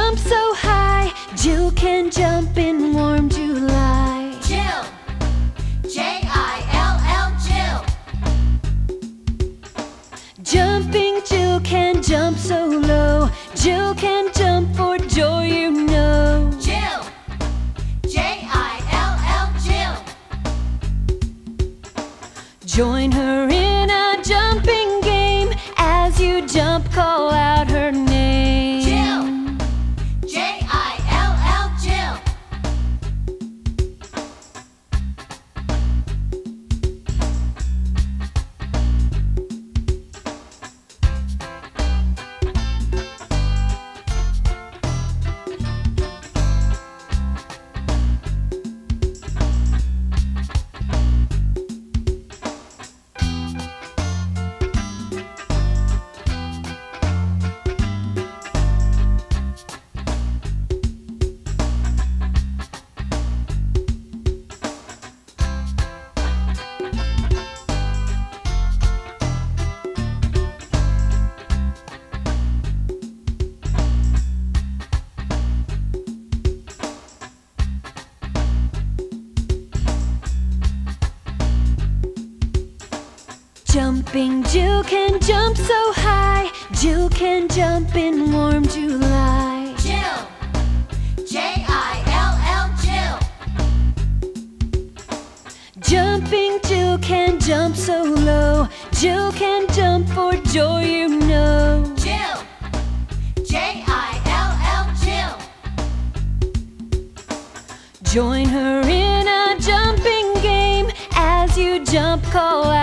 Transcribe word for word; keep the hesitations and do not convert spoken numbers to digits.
jump so high, Jill can jump in warm July. Jill, J I L L, Jill. Jumping Jill can jump so low, Jill can jump for joy, you know. Jill, J I L L, Jill. Join her in a jumping game. As you jump, call out her name. Jill, J I L L, Jill. Jumping Jill can jump so high, Jill can jump in warm July. Jill, J I L L, Jill. Jumping Jill can jump so low, Jill can jump for joy, you know. Jill, J I L L, Jill. Join her in a jumping game. As you jump, call out